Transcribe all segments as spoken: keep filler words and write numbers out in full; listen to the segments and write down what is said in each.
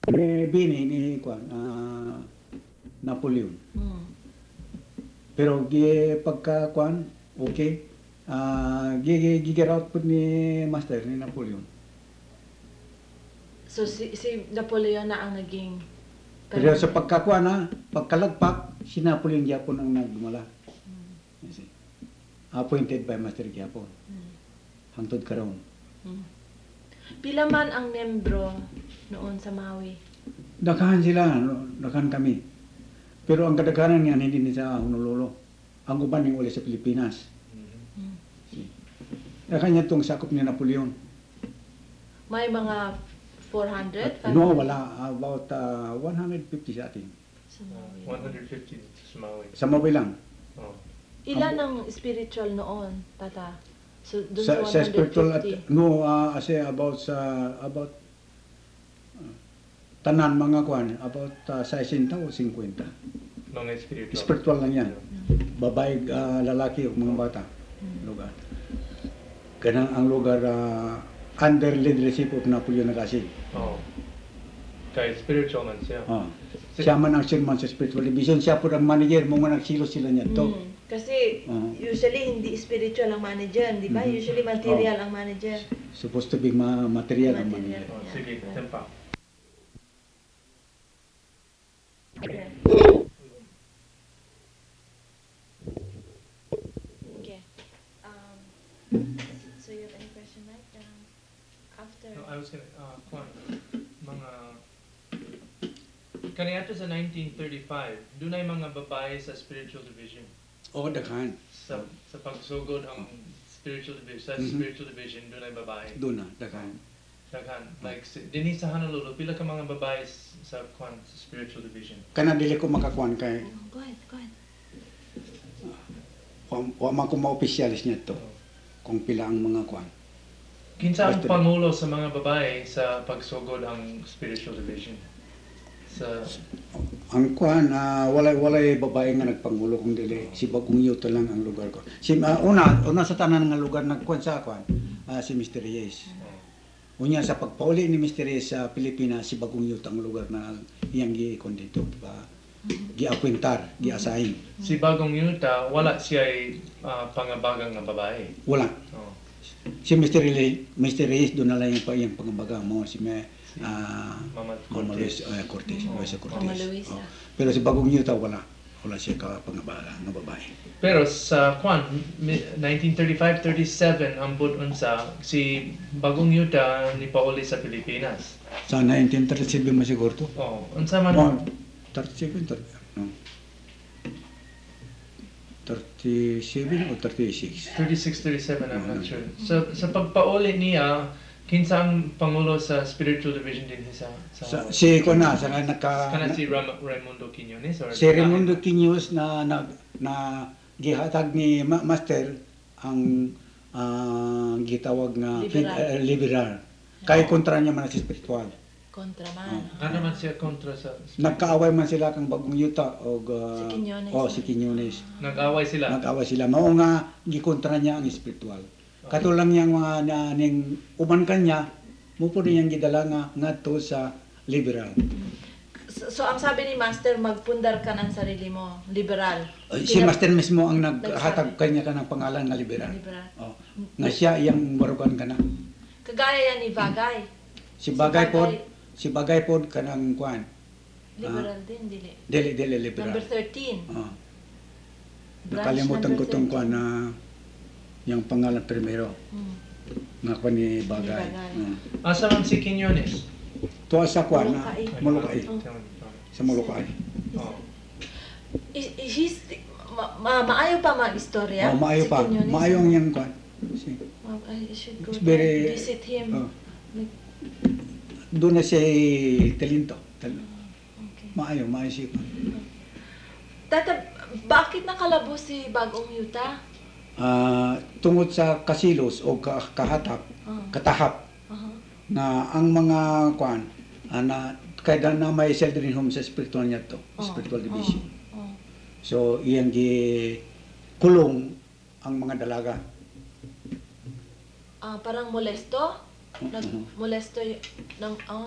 Ni bini ni kwan ah, Napoleon. Mm. Pero gi pagka kwan okay. Ah, gi gi gi-get out pud ni master ni Napoleon. So si, si Napoleon na ang naging Pero sa pagkakuan na, pagkalagpak, si Napoleon gyapon ang nagdumala. Mm. Yes, eh. Appointed by Master gyapon. Mm. Hangtod karon. Mm. Pila man ang membro noon sa Maui? Daghan sila, no? Daghan kami. Pero ang kadaghanan niyan hindi ni sa Honolulu. Ang uban ning uli sa Pilipinas. Mm. Daghan niya tong sakop ni Napoleon. May mga four hundred? At, no, wala. About uh, one hundred fifty sa atin. Sa Maui. one hundred fifty sa Maui. Sa Maui lang. Oh. Ilan ang spiritual noon, tata? So, dun Sa, sa sa spiritual at one hundred fifty? no uh, kasi about sa about uh, tanan mga kwan about uh, sixty o fifty. Mga spiritual. Spiritual lang yan. Mm. Babae, uh, lalaki o mga bata. Mm. Lugar. Kanang ang lugar uh, under leadership of Napoleon Nagasi. Oh. Kaya spiritual man siya. Ah. Siya man ang chairman sa spiritual division. Siya po ang manager. Mga nagsilo sila niyan to. Mm. Kasi Uh-huh. usually hindi spiritual ang manager, di ba? Mhm. Usually material ang manager. Supposed to be ma material ang Material. manager. Oh, sige, tempa. Okay. Okay. Um, so you have any question, Mike? Um, after... No, I was gonna, uh, kwan, mga, kaniadto sa nineteen thirty-five, doon ay mga babae sa spiritual division. Oo, daghan. Sa sa pagsugod ang spiritual division, sa Mhm. spiritual division, doon ay babae. Doon na, daghan. Daghan. Like, si- dinhi sa Honolulu, pila ka mga babae s- sa kwan, sa spiritual division. Kana dili ko makakuan kay Oh, go ahead, go ahead. wa, wa man ko ma-officialis niya to Oh. kung pila ang mga kuan. Kinsa ang Basta- pangulo sa mga babae sa pagsugod ang spiritual division? Sa Ang kuan uh, walay walay babae nga nagpangulo kung dili si Bagong Yuta lang ang lugar ko. Si ah, una una sa tanan nga lugar nagkuan sa kuan ah, si mister Reyes. oh. Unya sa pagpauli ni mister Reyes sa Pilipinas si Bagong Yuta ang lugar na iyang gi-kon dito, di ba? Gi-appointar, gi-assign. Si Bagong Yuta, wala siya ay ah, pangabagang nga babae. Wala. Oh. Si mister Reyes, mister Reyes doon na lang yung pa iyang pangabaga mo si me Si ah Mama Mama Cortez. Luis, uh, Cortez, Oh. Luisa Cortez. Mama Luisa. Oh. Pero si Bagong Yuta wala. Wala siya ka pangabaga nga babae. Pero sa kwan, mi- nineteen thirty-five thirty-seven ang unsa si Bagong Yuta ni pauli sa Pilipinas. Sa nineteen thirty-seven mo siguro to. Oh, unsa man Oh, thirty-seven, thirty, no. thirty-seven o thirty-six? thirty-six thirty-seven, I'm not Mhm. sure. Sa sa pagpauli niya, kinsa ang pangulo sa spiritual division din sa Sa, sa, si ko na, sa nga naka, kana si Ram, Raimundo Quiñones or si Raimundo Quiñones na, na, na gihatag ni Ma- Master ang ah, gitawag nga Liberal. eh, liberal. Kay kontra niya man si spiritual. Kontra man. Ano man siya kontra sa Nagkaaway man sila kang Bagong Yuta o Si Quiñones. oh, si Quiñones. nag-away sila. Nag-away sila. Mao nga gikontra niya ang spiritual. Katulang yang mga na, ning uban kanya mo po niyang gidala nga ngadto sa liberal. So, so ang sabi ni Master, magpundar ka ng sarili mo, liberal. Si Pinag- Master mismo ang naghatag Nagsabi. kanya ka ng pangalan nga liberal. Liberal. Oh. Nga siya iyang barugan ka na. Kagaya yan ni Bagay. Si Bagay pod, si Bagay pod kanang kuan. Liberal din, dili. Dili dili liberal. Number thirteen. Oh. Branch Nakalimutan ko number tong thirteen. kuan na yung pangalan primero Hmm. nga kuan ni Bagay. Ni Bagay. Oh. Asa man si Quiñones? Tuwa sa kuan na Molokai. Molokai. Oh. Sa Molokai. Oh. Is, is he's, ma, ma, maayo pa mag-istorya? Oh, maayo si pa. Quiñones? Maayo ang yang kuan. Si, Wow, I should go It's there very- to visit him. oh. Like, Doon na siya talento. Tal- okay. maayo, maayo siya. Tata, bakit nakalabo si Bagong Yuta? Ah, tungod sa kasilos o ka- kahatap, Oh. katahap Uh-huh. na ang mga kuan ana kaya na may children home sa spiritual niya to, Oh. spiritual division. Oh. Oh. So iyang gi kulong ang mga dalaga. Ah, parang molesto? Mhm. Nag-molesto y- ng... Oh. Oh.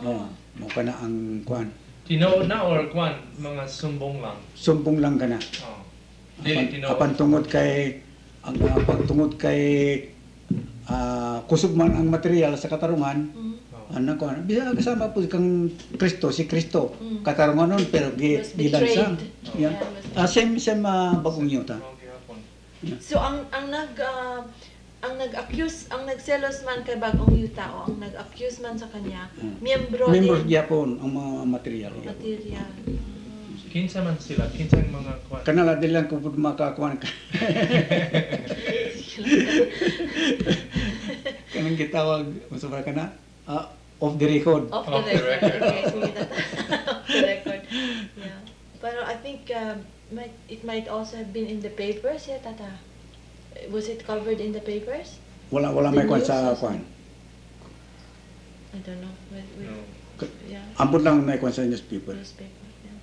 mo kana ang kuan. Tinood na or kwan, mga sumbong lang. Sumbong lang kana. Oh. Dili Apan, tinood. apan tungod kay ang uh, pagtungod kay ah, kusog man ang material sa katarungan, Mm. Oh. ano ko, bisa kasama po kang Kristo, si Kristo. Mm. Katarungan nun, pero gi, Was gilansang. betrayed. Yeah. Yeah, was Ah, same, same ah, bagong yuta. Oh, gihapon. So ang ang nag ah, ang nag-accuse, ang nagselos man kay Bagong Yuta o ang nag-accuse man sa kanya, Mm. miyembro Members din gyapon ang mga material. material. Kinsa man sila, kinsa ang mga kwan. Kanala din lang kung makakuan ka. Kanang gitawag, masabay ka na, ah, off the record. Off the Off the record. record. Okay, sige na. Off the record. Yeah. Pero I think um, might, it might also have been in the papers, yeah, Tata? Was it covered in the papers? Wala wala The may kuan news sa or kuan. I don't know. With, with, No. yeah. Ambot lang may kuan sa newspaper. Newspaper. Yeah.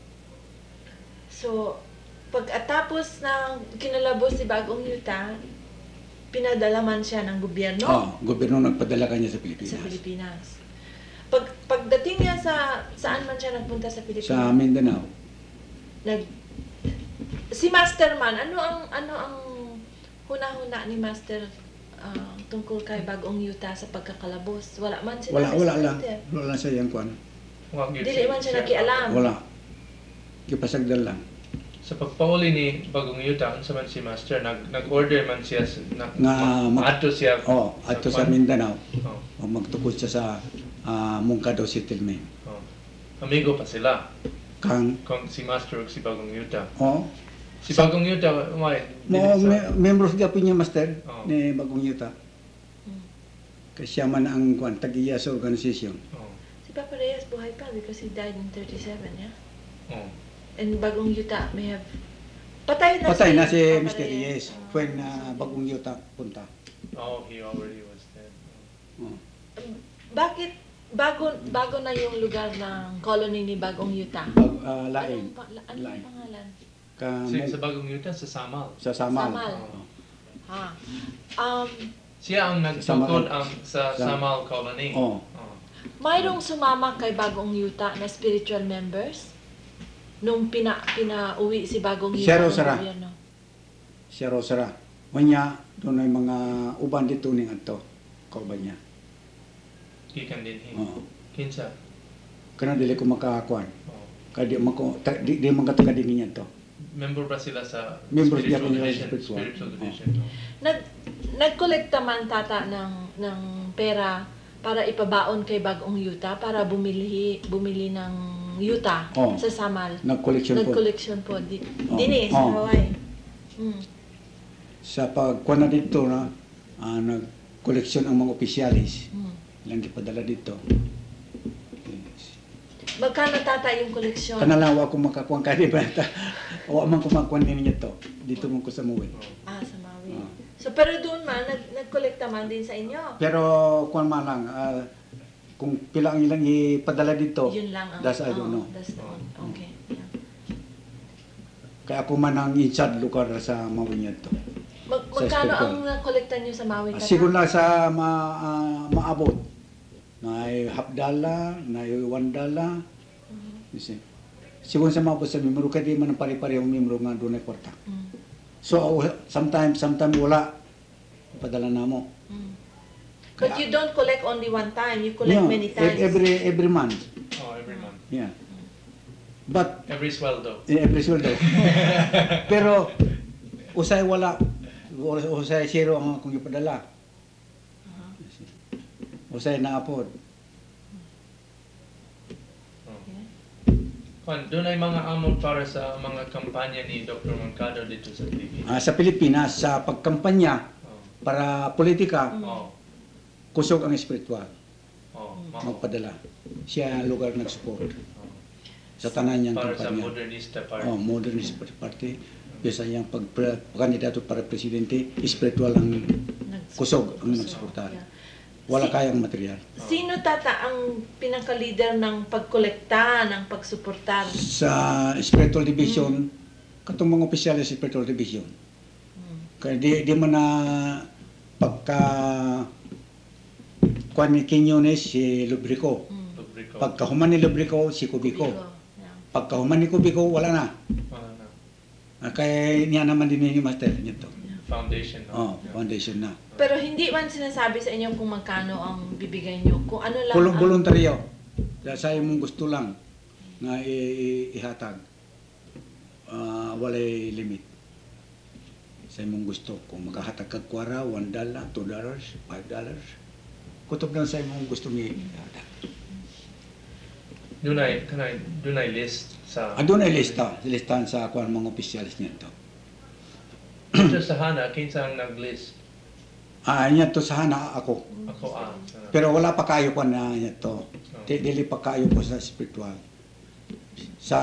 So, pagkatapos ng kinalabos si Bagong Yuta, pinadala man siya ng gobyerno Oh, gobyerno nagpadala kanya sa Pilipinas. sa Pilipinas. Pag pagdating niya sa saan man siya nagpunta sa Pilipinas? Sa Mindanao. Nag si Masterman, ano ang ano ang huna-huna ni Master ah, tungkol kay Bagong Yuta sa pagkakalabos? Wala man siya Wala wala lang. eh. Wala lang sa yang kuan. Wa gyud Dili man siya nakialam. Wala. Gipasagdal lang. Sa pagpauli ni Bagong Yuta, unsa man si Master, nag nag-order man siya sa- na, Nga, ma- mag- maadto siya. Oh, ato sa kwan. Mindanao. Oh. O magtukod siya sa ah, Mungkado Settlement. Oh. Amigo pa sila. Kang Kung si Master ug si Bagong Yuta. oh, Si Bagong Yuta, why? mo Dili sa- me, members gyapon niya master Oh. ni Bagong Yuta. Hmm. Kay siya man ang kuan tagiya sa organisasyon. Oh. Si Papa Reyes buhay pa because he died in thirty-seven, yeah? Oh. And Bagong Yuta may have patay na Patay na si Papa Mister Reyes Ah. when ah, Bagong Yuta punta. Oh, he already was dead. Oh. Bakit bago bago na yung lugar ng colony ni Bagong Yuta? Bag, ah, lain Anong, pa, la- anong Lain. pangalan? ka Si, sa Bagong Yuta, sa Samal. sa Samal. Samal. Oh. Ha. Um, Siya ang Sa nagtukod Samal. ang sa Sa- Samal Colony. Oh. Oh. mayroong sumama kay Bagong Yuta na spiritual members nung pina pinauwi si Bagong Yuta Siya raw ng sara. gobyerno. Siya Rosara. Wanya doon ay mga uban dito ning adto. Kauban niya. Gikan din hi. Oh. Kinsa? Kana dili ko makakuan. Oh. Kadi mako ta- di, di man kataga din niya to. Member ba sila sa Member spiritual niya po nila sa division? spiritual. Spiritual Oh. division. Oh. Nag nagkolekta man tata ng ng pera para ipabaon kay Bagong Yuta para bumili bumili ng yuta Oh. sa Samal. Nag-collection po Nag-collection po di, Oh. dini sa Oh. Hawaii. Mm. sa pagkuan na dito na ah, nag-collection ang mga opisyalis. Mm. Ilang gipadala dito. Magkano tata yung koleksyon? Kanalawa ko makakuan kadi ba ta. O man ko makuan din niya to. Dito mo ko sa muwi. Oh. Ah, sa Maui. Ah. So pero doon man nag nagkolekta man din sa inyo. Pero kuan man lang ah, kung pila ang ilang ipadala dito. Yun lang ang That's I don't oh, know. That's the one. Okay. Yeah. Kaya ako man ang in charge lugar sa Maui niya to. Mag, Sa magkano spiritual. ang nakolekta niyo sa Maui? Ah, tata? siguro na sa ma, ah, maabot. Na half dollar, na one dollar. Mhm. You see. Siguro sa maabot sa memro kaya di man ang pare-parehong memro nga doon ay kwarta. Mm. So uh, sometimes sometimes wala. Padala na mo. Mm. But you don't collect only one time. You collect Yeah, many e- times. Every every month. Oh, every month. Yeah. But Every sweldo. eh, every sweldo. Pero usay wala. Usay zero ang akong ipadala. Uh-huh. Usay na apod. Oh. Yeah. Kwan, doon ay mga amon para sa mga kampanya ni Doctor Mancado dito sa Pilipinas. Ah, sa Pilipinas sa pagkampanya Oh. para politika, Mm. Oh. kusog ang espiritual Oh. Mao. magpadala. Siya ang lugar nag-support Oh. sa tanan niyang Para sa kampanya. modernista party. Oh, modernist party. Bisa yang pag kandidato para presidente, espiritual ang Nags- kusog ang kusog, nagsuportar. yeah. Wala Si- kayang material. Sino tata ang pinaka-leader ng pagkolekta, ng pagsuportar? Sa spiritual division, katong mga opisyales sa spiritual division. Mm. Kaya di, di man na pagka kuan ni King Yunes si Lubrico. Mm. Lubrico. Pagkahuman ni Lubrico, si Kubico. Yeah. Pagkahuman ni Kubico, wala na. Wala na. Ah, kaya niya naman din yung master nito. Foundation. No? Oh, Yeah. foundation na. Pero hindi man sinasabi sa inyo kung magkano ang bibigay nyo. Kung ano lang Kulong ang... voluntaryo. Dahil sa imong gusto lang nga i- i- ihatag. Ah, walay limit. Sa imong gusto. Kung makahatag kag kwara, one dollar, two dollars, five dollars. Kutob lang sa imong gusto ni ihatag. Dunay, kanay, dunay list sa... Ah, doon ay lista. Listahan sa kuan mga opisyalis niya to. Dito sa Hana, kinsa ang nag-list? Ah, niya to sa hana ako. Ako ah. sa- Pero wala pa kayo ko na niya to. Oh. Di- Dili pa kayo ko sa spiritual. Sa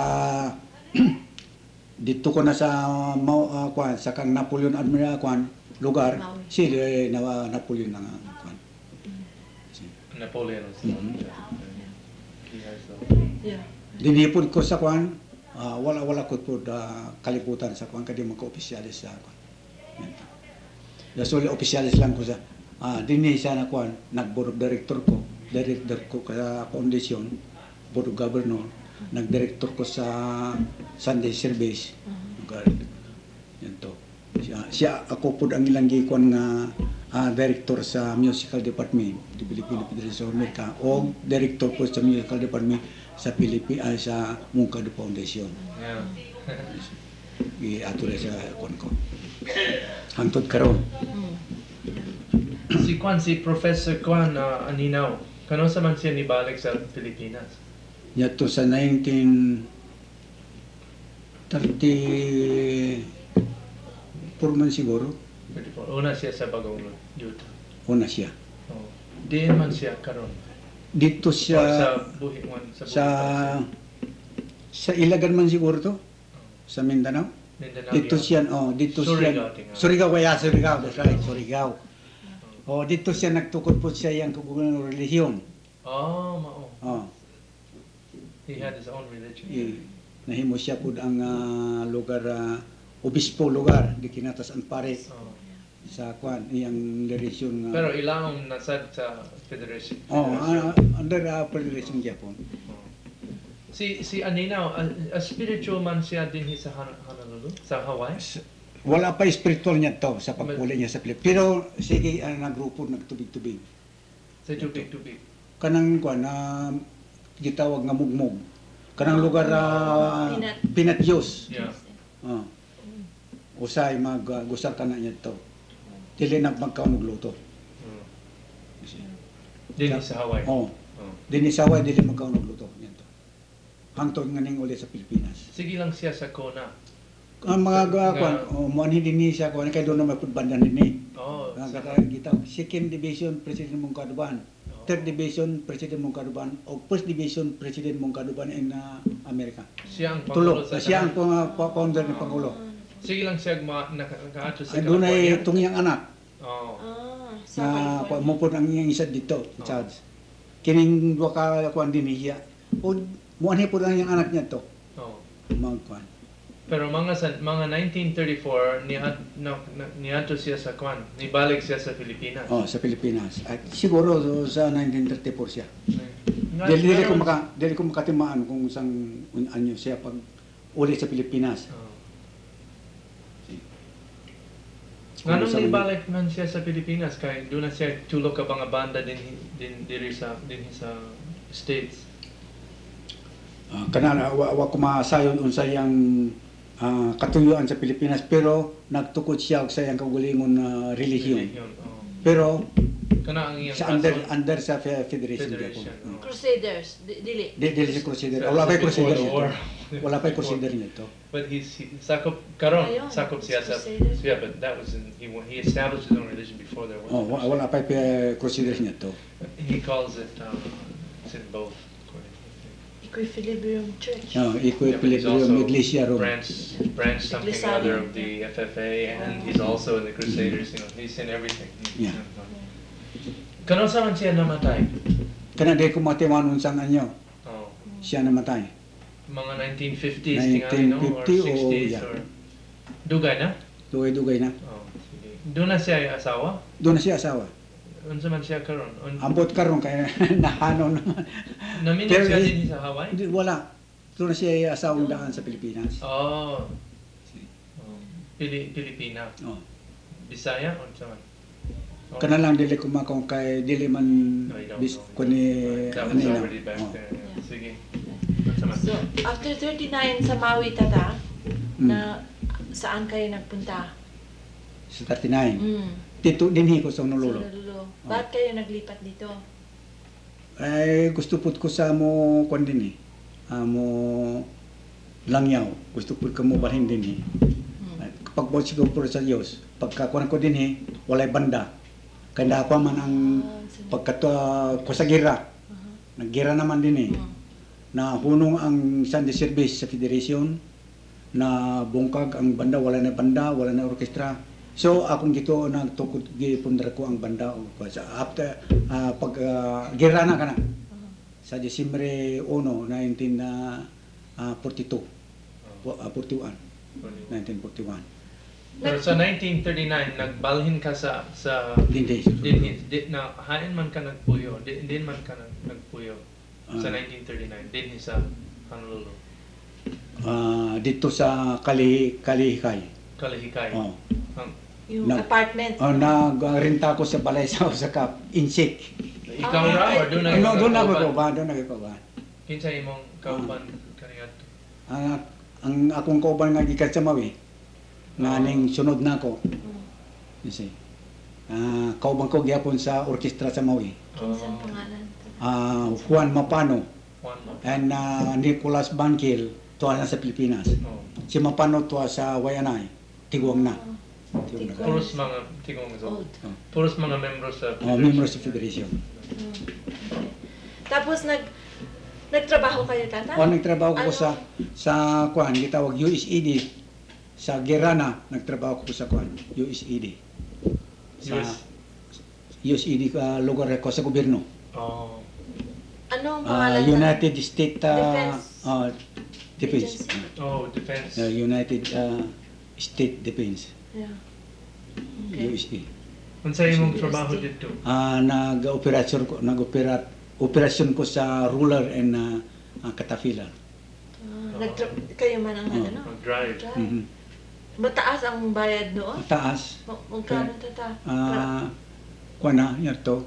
dito ko na sa Mau uh, kwan sa kang Napoleon Admiral kwan lugar Maui. si eh, na Napoleon na nga kwan. Si- Napoleon was the one. Yeah. He has the... Yeah. Dinipod ko sa kwan ah, wala wala ko po da kalibutan sa kwan kadi mga opisyalis sa kwan. Yan. Dasuli opisyalis lang ko sa ah dinhi siya na kwan nag-board of director ko, director ko sa foundation, board of governor, nag-director ko sa Sunday service. Lugar. Yan to. Siya, siya ako po ang ilang gikon nga ah, director sa musical department di Filipino Federation of America o director po sa musical department sa Pilipinas sa Mungkado Foundation. Yeah. I-ato na sa kon ko. Hangtod karon. Mm. Si Kwan, si Professor Kwan uh, Aninaw, kano sa man siya nibalik sa Pilipinas? Yato sa nineteen thirty-four man siguro, thirty-four. Una siya sa Bagong Yuta. una siya. Oh. Diin man siya karon. Dito Or siya sa buhi man sa buhi sa sa Ilagan man siguro to, sa Mindanao. Mindanao. Dito siya, oh, dito Surigao, siya. tinga. Surigao, yeah, Surigao, that's right, Surigao. Oh, dito siya nagtukod po siya yung kugungan ng relihiyon. Oh, mao. Oh, He had his own religion. i, nahimo siya po ang ah, lugar, ah, obispo lugar, di kinatas ang pare Oh. sa kwan, iyang relihiyon. Pero ilahom nasad sa Federation. Oh, ah, under uh, Federation Japan. Oh. Si si Aninaw, a, a spiritual man siya din sa Han- Honolulu, sa Hawaii. Wala pa spiritual niya to sa pagpuli niya sa Pilipinas. Pero sige, uh, nagrupo, nagtubig-tubig. Sa tubig tubig. Kanang kwan na gitawag nga mugmog. Kanang lugar uh, Pinat. pinatyos. Yeah. Oh. Usay mag uh, gusar ka na niya to. Dili na magkaon og luto. Mm. Din sa Hawaii. Oh. Oh. Dinhi sa Hawaii dili magkaon og luto niya to. Hangtod nga ning uli sa Pilipinas. Sige lang siya sa Kona. Ang mga Nga- kwan, oh, mo ani dinhi siya kwan kay doon na mapudbandan dinhi. Oh. Ang sa- kata gitaw, second division President mong kaduban, oh. third division President mong kaduban, o first division President mong kaduban in uh, Amerika. Siya ang pangulo Tulo, sa siya ang tanan. pang- founder ng Pangulo. Sige lang siya ma naka- nakaato sa Ay, doon ay California. itong iyang anak Oh. Ah, sa na California. mupod ang iyang isa dito, Charles. Kining duha ka kuan din niya. O muanhi po ang iyang anak niya to. Oh. Mga kuan. Pero mga sa mga nineteen thirty-four ni na, na, niadto siya sa Kwan. Nibalik siya sa Pilipinas. Oh, sa Pilipinas. At siguro so, sa nineteen thirty-four siya. Nga- Dili dili ko ngayon- maka dili ko makatimaan kung sang un- anyo siya pag uli sa Pilipinas. Oh. Kung Nganong sa- nibalik man siya sa Pilipinas kay doon na siya tulo ka mga banda din din diri sa din sa States. Uh, kanana wa, wa ko maasayon unsa yang ah, katuyuan sa Pilipinas pero nagtukod siya og sa iyang kaugalingon na relihiyon. Religion, oh. Pero Kana ang iyang sa under rason. under sa fe- Federation, Federation, Japan. oh. Crusaders, di- dili. Di dili si Crusader. Sa- Wala pa before Crusader the war. nito. Wala pa Crusader nito. But he's he, sakop karon Ayun, sakop siya sa Crusaders. yeah, but that was in, he wa- he established his own religion before there was. Oh, wa- wala pa pe- Crusader nito. He calls it um, it's in both. according to the- Equilibrium Church. Oh, Yeah, but he's equilibrium also Iglesia Rome. branch branch something or Iglesia other Rome, of the F F A, and he's also in the Crusaders. You know, he's in everything. Yeah. Kano sa man siya namatay? Kana di ko matiman unsang anyo. Oh, Siya namatay. mga nineteen fifties, nineteen tingali, no? Or fifty o, sixties, yeah. or dugay na? Dugay-dugay na. Oh, sige. Doon na siya ay asawa? Doon na siya asawa. unsa man siya karon? Un, Ambot karon kay nahanon. Naminit Pero siya eh, din sa Hawaii? Hindi, wala. Doon na siya asawang daan sa Pilipinas. Oh. Um, Pili Pilipina. Oh. Bisaya unsa man? Oh. Kana lang dili ko makong kay dili man I don't bis know. kuni That ano was na. already back Oh. there. Yeah. Yeah. Sige. Unsa man? So, after thirty-nine sa Maui, tata, Mm. na saan kayo nagpunta? Sa thirty-nine. Mm. Dito dinhi ko sa Sa Honolulu. Honolulu. Bakit kayo naglipat dito? Ay gusto pud ko sa mo kon din eh. Amo langyaw. Gusto pud ko mo balhin din eh. Mm. Ay, Kapag mo siguro po sa Diyos, pagkakuan ko din eh, walay banda. Kaya pa man ang Ah, sa- pagkato ko sa gira. Aha. Naggira naman din eh. Mm. Na hunong ang Sunday service sa Federation, na bungkag ang banda, wala na banda, wala na orkestra. So akong gito nagtukod gipundra ko ang banda o sa after ah, pag uh, gira na kana Aha. sa Disyembre one, nineteen forty-two. Oh. Uh, forty-one, nineteen forty-one. Pero sa nineteen thirty-nine nagbalhin ka sa sa Hindi. din di, na hain man ka nagpuyo. Di, din man ka nag, nagpuyo sa Ah. nineteen thirty-nine din sa Honolulu. Ah, dito sa Kali Kalihikay. Kalihikay. Oh. Ang, Yung Nag- apartment. Oh, nagrenta ko sa balay sa sa Kap, Insik. ikaw Ah, ra or doon na Ano doon ako ko kauban? ba, doon ako ko ba. Kinsa imong kauban kaniadto? Ang ang akong kauban nga gikan sa Maui. Nga ning sunod na ako. Mm. You see. Ah, kauban ko gyapon sa orkestra sa Maui. Kinsang pangalan? Ah, Juan Mapano Juan mo. and ah, Nicolas Banquil tuwa na sa Pilipinas. Oh. Si Mapano tuwa sa Wayanay, Tiguang na. Ah, Tiguang na. Tiguang. Puros mga tingong so. Old. Puros mga members sa Oh, members of Federation. Mm. Okay. Tapos nag nagtrabaho kayo, tata? O nagtrabaho ko Ano? sa sa kuan gitawag U S A D sa Gerana, nagtrabaho ko sa kuan U S A D. Sa U S U S A D ka lugar ko sa gobyerno. Oh. Ano ang Ah, pangalan? United States uh, Defense uh, Defense. Agency? Oh, defense. Uh, United uh, State Defense Yeah. U Okay. S A. Unsa imong U S D. trabaho dito? Ah, nag-operasyon ko nag-operat operasyon ko sa ruler and uh, uh, caterpillar. Ah, nagtra- kayo man ang Oh. ano? Mag-drive. Drive. Mhm. Mataas ang bayad noon? Taas. Ma- Magkano, tata? Ah, kuan na yarto.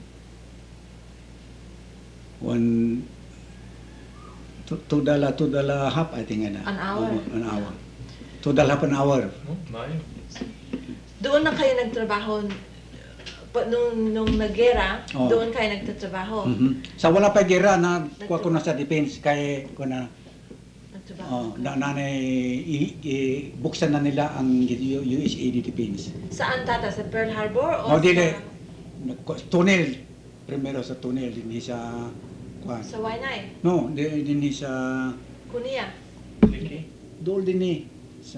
One two, two dollar, two dollar half I think na. An hour. Oh, an hour. Two dollar half an hour. Oh, mayo. Doon na kayo nagtrabaho pa- nung, nung naggera, Oh. doon kayo nagtatrabaho. Mhm. Sa wala pa gira na kuha ko na sa defense kay ko na Nagtrabaho. oh, na nanay i, i- buksan na nila ang U S A D defense. Saan, tata? Sa Pearl Harbor? Oh, O sa, dili. Nag- Tunnel. Primero sa tunnel din sa kuan. sa Wainay? No, di- din sa Kunia? Liki. Dol din ni sa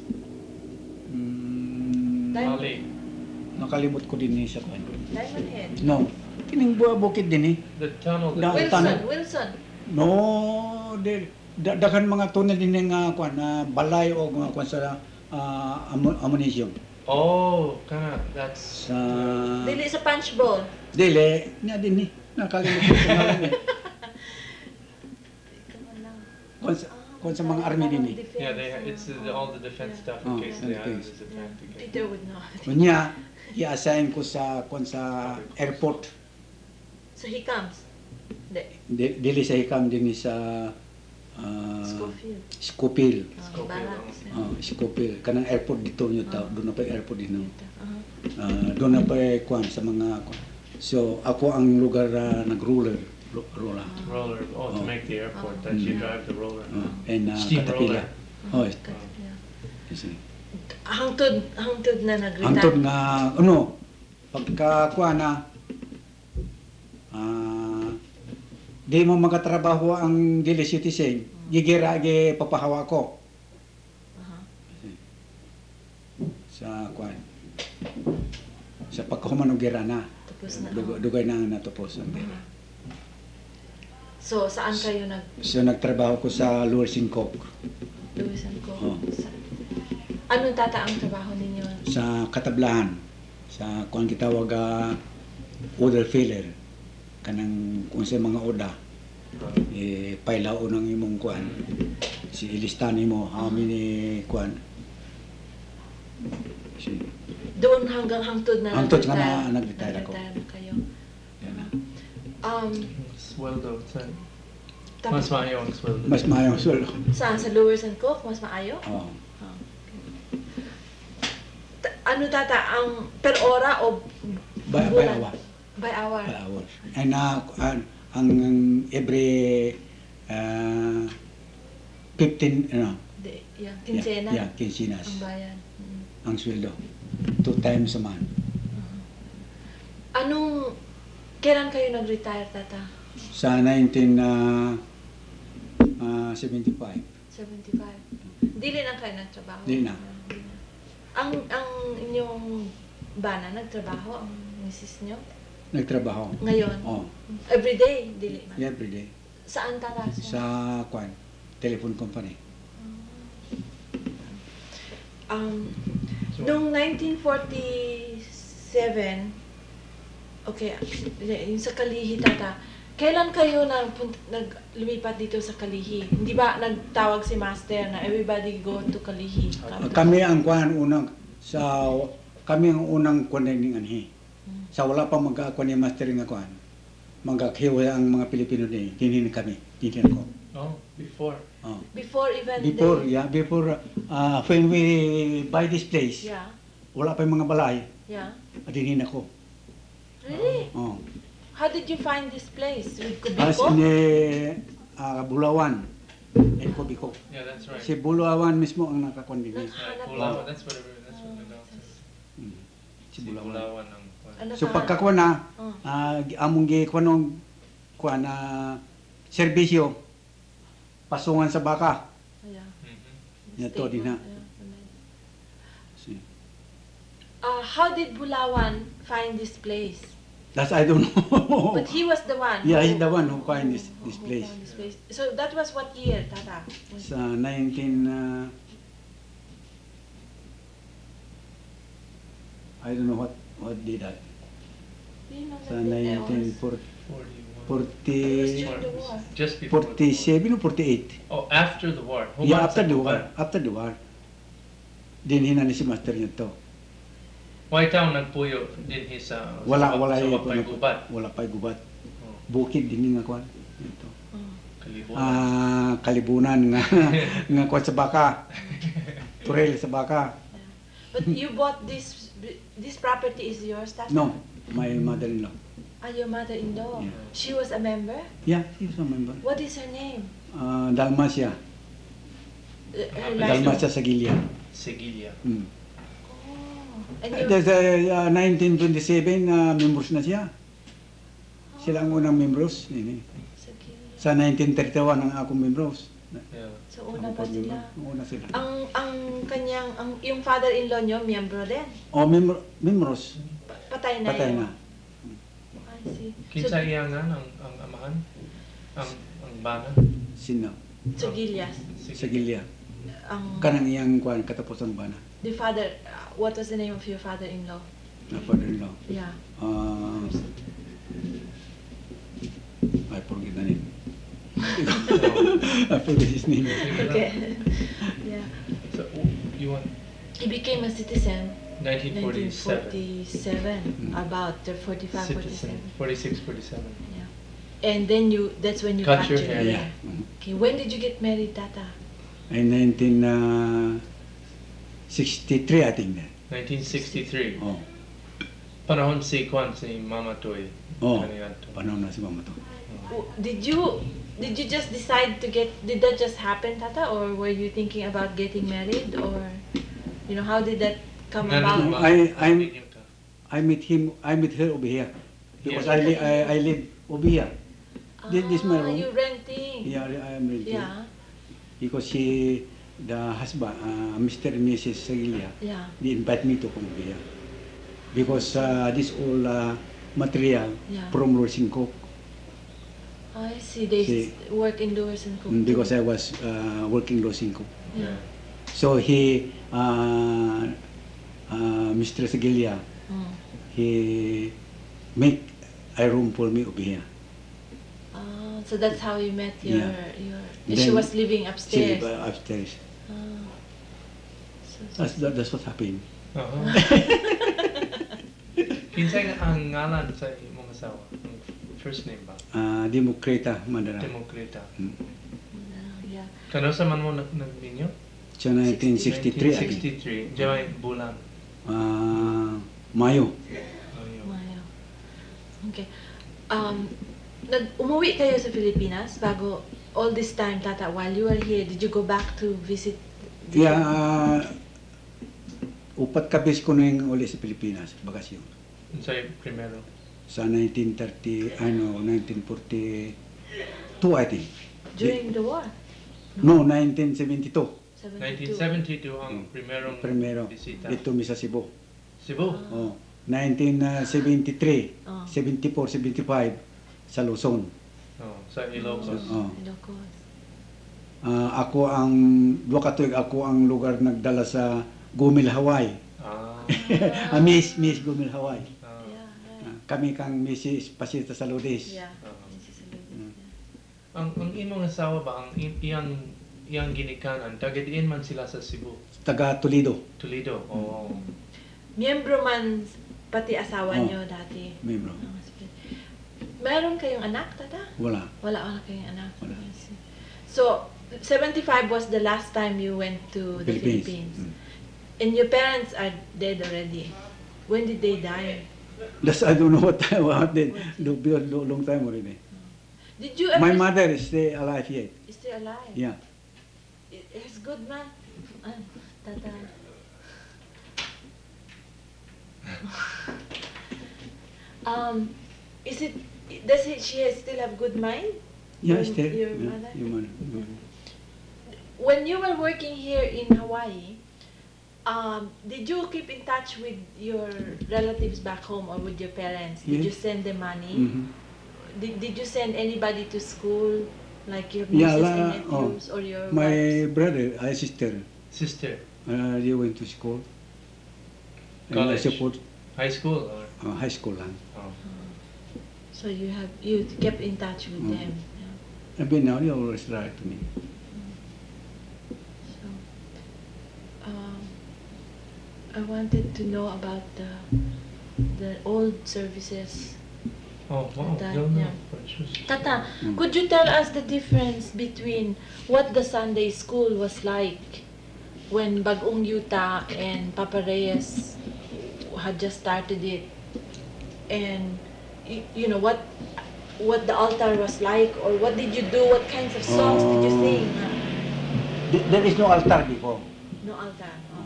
mm, Diamond. Mali. nakalimot ko din ni sa kuan. Diamond Head? No, kining buwa bukid din ni. The tunnel. Na- Wilson, tanong. Wilson. No, di da- daghan mga tunnel din nga kuan na balay o mga kuan sa ah, ammo- ammunition Oh, kana that's sa Dili sa punch bowl. dili nya din ni nakalimot ko nga lang eh. Ikaw man lang. Kuan sa, Ah, kuan sa mga army din eh. defense, yeah, they it's ah, uh, all the defense yeah. stuff Oh, in case the defense. island is Yeah. attacked again. Peter would know. Kunya i-assign ko sa kuan sa airport. So he comes. Hindi. Di- Dili sa hikam din ni sa ah, Schofield. Scopil. Ah, Schofield, barracks. oh. Oh, Scopil. Kanang airport dito nyo tao. Doon na pa yung airport dito. Aha. Ah, doon na pa yung kuan sa mga kuan. So, ako ang lugar uh, nag-ruler. ro- Rola. Roller. Oh, to Oh. make the airport, Oh. that you Mm. drive the roller. Oh, and uh, Steam Caterpillar. Aha. Oh, Yeah. kasi. Hangtod, hangtod na nag-retire. Antod nga, ano, pagka kuan na, ah, di mo makatrabaho ang dili citizen, gigira, gi papahawa ko Aha. sa kuan. Sa pagkahuman og gira na. Tapos na. Dugay, dugay na natapos ang gira. Aha. So, saan kayo nag So nagtrabaho ko sa Lower Sincock, luwisan ko? Oh. Sa, anong tata ang trabaho ninyo? sa Katablahan, sa kuan gitawag ah, order filler kanang kung sa mga oda eh pailao ng imong kuan si ilista nimo how many kuan si Doon hanggang hangtod na Hangtod nga nag-retire. na nag-retire ako. Nag-retire na kayo. yan na. Um, Sweldo. Sa, tapos, mas maayo ang sweldo. Mas mayong sweldo. saan? Sa Lowers and Cook? Mas maayo? Oh. Ah. Ta- ano tata, ang per ora o By, by bulan? hour. By hour. By hour. And uh, ang, ang every uh, fifteen ano De, yeah, yeah, kinsena. yeah, quincenas Ang bayan. Mm. ang sweldo. Two times a month. Anong, kailan kayo nag-retire, tata? Sa nineteen seventy-five. seventy-five. Dili na kayo nagtrabaho? Di na. Di na. Ang, ang inyong bana, nagtrabaho, ang misis nyo? Nagtrabaho. Ngayon? Oh, Everyday, dili man. every day. Saan tata? Sa kwan, telephone company. Um, So, Noong nineteen forty-seven, okay, yung sa Kalihi, tata, kailan kayo nag, nag lumipat dito sa Kalihi? Hindi ba nagtawag si Master na everybody go to Kalihi? Uh, kami ang kwan unang sa kami ang unang kwan ning anhi. Sa wala pa magka-kwan ni master nga kwan. Magkahiwa ang mga Pilipino ni dinhin kami, dinhin ko. oh, before. Oh. Before even Before, they, yeah, before uh, when we buy this place, yeah, wala pa yung mga balay, yeah. dinhin ako. Really? Oh. How did you find this place? With As Kubiko? in eh, uh, Bulawan and Kubiko. Yeah, that's right. Si Bulawan mismo ang nakakwan din. Right, Hanap Bulawan, mo. that's what it- that's what the dog says. Mm. Si Si Bulawan. Bulawan ang Ano So ka? pagkakuan na, Oh. ah, among gi kuanong kuan na serbisyo pasungan sa baka. Yeah. Mhm. Yan to din na. Yeah, amen. Si- Uh, how did Bulawan find this place? That's I don't know. But he was the one. Yeah, who- he's the one who find this this who place. found this place. So that was what year, Tata? Sa nineteen uh, I don't know what what did that. Di mo Sa na- nineteen forty-one. forty During the war. Just before the war. forty-seven or forty-eight. Oh, after the war. Yeah, Human after sa the Cuba. war. After the war. Dinhin na ni si master nito. White Town nagpuyo din hi sa Wala sa, wala sa yung Wapay Gubat. Wala pa gubat. Oh, Bukid din nga kwan. Ito. Oh. Kalibunan. Ah, kalibunan nga nga kwan sa baka. Turel sa baka. Yeah. But you bought this this property is yours, Tata? No, my mother-in-law. Ah, your mother-in-law. Yeah. She was a member? Yeah, she was a member. What is her name? Ah, Dalmacia. Uh, her Ah, last Dalmacia sa Gilia. Seguilla. Mm. Oh. And you, There's uh, nineteen twenty-seven uh, members na siya. Sila ang unang members. Nini. Sige. Sa nineteen thirty-one ang akong members. Yeah. So una Ako pa member. sila. Una sila. Ang ang kanyang ang yung father-in-law nyo miyembro din. Oh, member, members. Pa- Patay na Patay yun. na. I see. Kinsa So, iyangan ang ang amahan? Ang ang bana? Sino? so Gilias. Sa Gilia. Ang Kanang iyang kwan katapusan ba na? the father, uh, what was the name of your father-in-law? Na father-in-law. Yeah. Uh, I forget the name. I forget his name. Okay. yeah. So, you want He became a citizen nineteen nineteen forty-seven. forty-seven, Mm. about the forty-five, Citizen. forty-seven. forty-six, forty-seven. Yeah. And then you, that's when you Cut cut, your your hair. hair. Yeah. Mhm. Okay, when did you get married, Tata? In nineteen sixty-three, I think. that. nineteen sixty-three. Oh, Panahon si Kwan, si Mama Toy. oh, Kaniadto. panahon na si mama to. W- Did you did you just decide to get? Did that just happen, Tata, or were you thinking about getting married, or you know how did that come Ganun about? ba? I- I'm- Bigyan ka. I met him, I met her over here. Because Here? I, li- I, I live over here. This, this my Ah, room. you renting? Yeah, I am renting. Yeah. Because she, the husband, uh, Mister and Missus Sagilia, Yeah. they invite me to come over here. Because uh, this all uh, material Yeah. from Rosinco. I see. They See. s- work indoors and cook. Mm, Because too. I was uh, working Rosinco. Yeah. So he, uh, uh, Mister Sagilia, Mm. he make I room for me over here. Ah, so that's how you met your Yeah. your. Then she was living She upstairs. live uh, upstairs. Ah. So, so, That's, that, that's what happened. Oo. Kinsay nga ang ngalan sa imong asawa? Ang first name ba? Uh, Demokrita Mandara. Demokrita. Mm. ah, yeah. Kano sa man mo nag nagninyo? So nineteen sixty-three, I think. nineteen sixty-three. Diyan bulan. Uh, Mayo. Ayun. Mayo. Okay. Um, nag umuwi kayo sa Pilipinas bago all this time, Tata, while you were here, did you go back to visit? Yeah, uh, upat kabis ko na yung uli sa Pilipinas, bakasyon. Unsay primero? Sa nineteen thirty, ano, nineteen forty-two, I think. During the war? No, nineteen seventy-two. nineteen seventy-two ang primerong Primero. bisita. Dito mi sa Cebu. Cebu. Oh, nineteen seventy-three, Oh. seventy-four, seventy-five sa Luzon. Oh, sa Ilocos. Oh. Ilocos. Ah, ako ang duha ka tuig ako ang lugar nagdala sa Gumil, Hawaii. Ah. Ah, Miss Miss Gumil, Hawaii. ah. Yeah, yeah. Ah, kami kang Missus Pasita Saludes. Yeah. Ah. Missus Saludis, Mm. yeah. Ang ang imong asawa ba ang i- iyang iyang ginikanan tagadiin man sila sa Cebu, Taga Toledo, Toledo. Oh. Miyembro man pati asawa Oh. niyo dati. membro. Ah, sige. Meron kayong anak, Tata? Wala. Wala wala kayong anak. Wala. I see. So, seventy-five was the last time you went to the Philippines. Philippines. Mm. And your parents are dead already. When did they die? That's I don't know what time what did do do long time already. Did you ever My mother is still alive yet. is still alive? Yeah. It- It's good, man. Ah, Tata. um, is it? Does it? She still have good mind? Yeah, Your- still. your yeah, mother? your mother. Mm. When you were working here in Hawaii, um, did you keep in touch with your relatives back home or with your parents? Did you Yes. send them money? Mhm. Did, did you send anybody to school, like your Yeah, nieces la- and oh, nephews or your My wives? brother, my sister, Sister, uh, they went to school. And I College. support high school or uh, high school lang. oh. So you have you kept in touch with Mm. them. Yeah. And then now they always write to me. So, um, I wanted to know about the the old services. Oh, wow. That- Yun na. yeah. Precious. Tata, Mm. could you tell us the difference between what the Sunday school was like when Bagong Yuta and Papa Reyes had just started it, and y- you know what what the altar was like, or what did you do? What kinds of songs did you Oh. sing? Th- There is no altar before, No altar. Oh.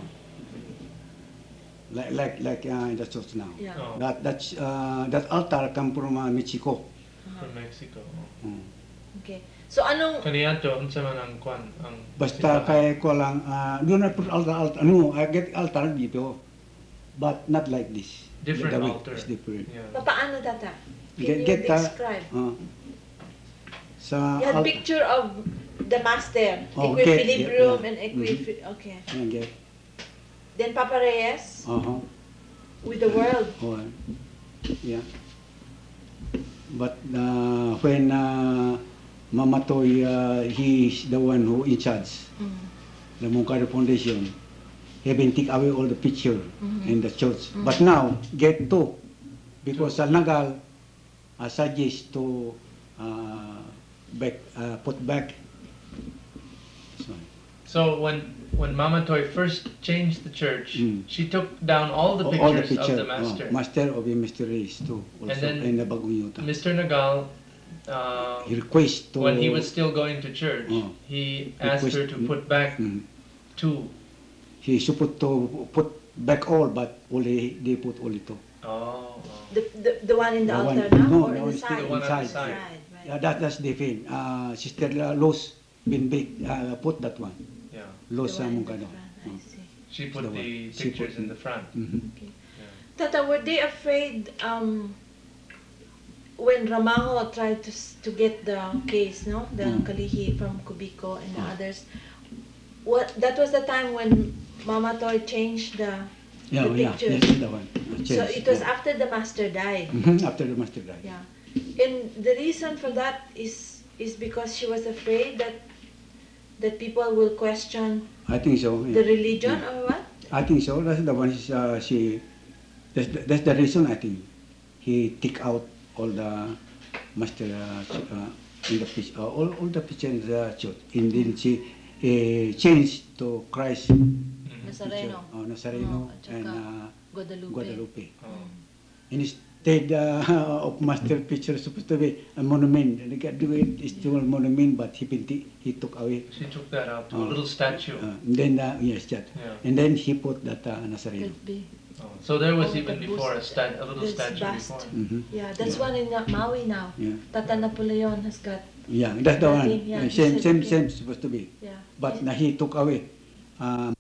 like like like uh, in the church now. Yeah. Oh, That that's uh, that altar come from uh, Mexico. Uh-huh. from Mexico. Oh. Mm. Okay. So anong Kaniadto unsa man ang kwan ang Basta simbahan? kay ko lang, uh, do not put altar, altar. No, I get altar dito, but not like this. Different The way altar. is different. Yeah. papaano, Tata? Can Get- you get the- describe? Uh, sa You had alt- picture of the master, Oh, equilibrium okay. and Yeah. equi. Okay. Yan, get. Then Papa Reyes Uh-huh. with the world. Oh, yeah. But uh, when uh, Mama Toy, uh, he is the one who in charge, Mm. the Mungkari Foundation, he been take away all the picture Mhm. in the church. Mhm. But now, get two. Because Al Nagal uh, suggest to uh, back, uh, put back. So, So when when Mama Toy first changed the church, Mm. she took down all the all the pictures picture, of the master. oh, master of the mysteries too, also, And then in the Bagong Yuta. Mister Nagal, uh, He request to... when he was still going to church, Oh. he asked her to Request- put back Mm. two. He supposed to put back all, but only they put only two. Oh, oh. The, the the one in the, The altar one- now no, or no, in the it's side? the one on the inside. side. right. Yeah, that, that's different. Uh, Sister Los bin big, uh, put that one. Yeah. Los The sa one in mong the kano. front, I see. She put the the, one. She pictures put- in the front. Mhm. Okay. Yeah. Tata, were they afraid um, when Ramango tried to s- to get the case, no, the Mm. Kalihi from Cubiko and the Mm. others? What that was the time when Mama Toy changed the Yeah, the yeah, pictures. yes, that one. Uh, So changed. it was yeah. after the master died. Mhm, after the master died. Yeah. And the reason for that is is because she was afraid that that people will question I think so. the Yeah. religion Yeah. or what? I think so. That's the one. Uh, she. That's the, that's the reason. I think he take out all the master uh, ch- uh, in the pitch, uh, all all the picture in the church, and then she uh, changed to Christ Mhm. Nazareno. picture, uh, Nazareno Oh, at saka and uh, Guadalupe. Guadalupe. Oh. Instead uh, of master picture supposed to be a monument, they got do it. It's still a monument, but he pinti, he took away. She took that out to a Oh. little statue. Uh, and then uh, yes, that. Yeah. And then he put that uh, Nazareno. Could be. Oh. So there was Oh, even the before a, boost- stat, a little this statue bust. before. Mm-hmm. Yeah, that's Yeah. one in uh, Maui now. Yeah. Tata Napoleon has got, Yeah, that's the That one. thing, yeah, Uh, he same, said same, it. same supposed to be. yeah. But na he took away. Um,